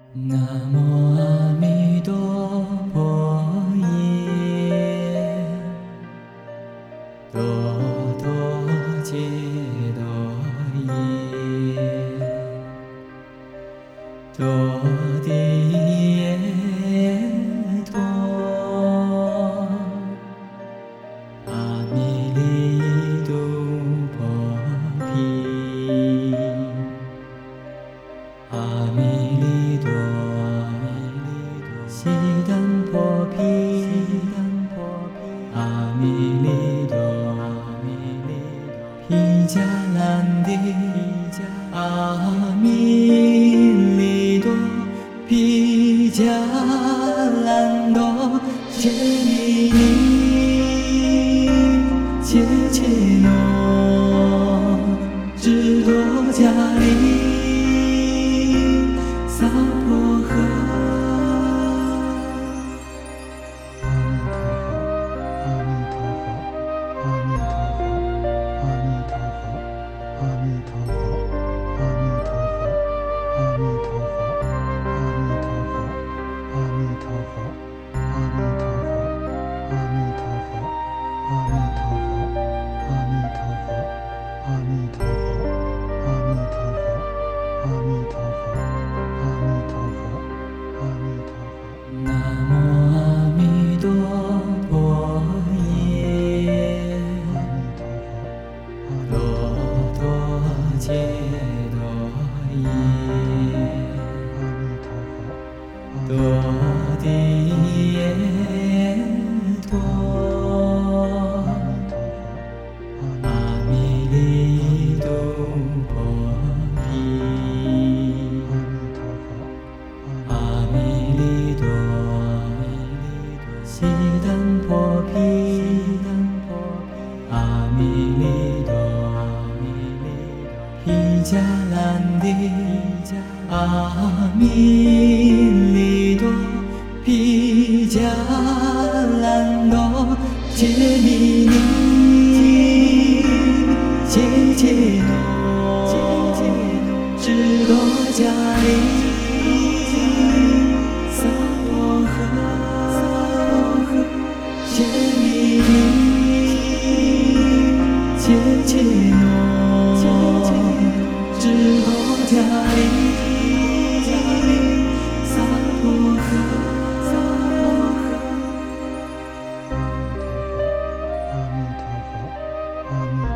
南无阿弥陀佛耶，多多揭多耶，多地耶陀，阿弥利度婆毗，阿弥利多，悉檀婆毗，阿弥利多，毗迦兰帝，阿弥利多，毗迦兰多，揭弥尼，揭切诺，智多迦利。萨婆诃。南无阿弥陀佛耶，多多揭多耶，多地耶陀，阿弥利度婆毗，阿弥利多，悉檀婆毗，阿弥利多，毗迦兰帝，阿弥利多，毗迦兰多，揭弥尼，揭切诺，智多迦利。萨婆诃，揭弥尼，揭切诺，智多迦利。萨婆诃。 阿弥陀佛，阿弥陀佛，阿弥陀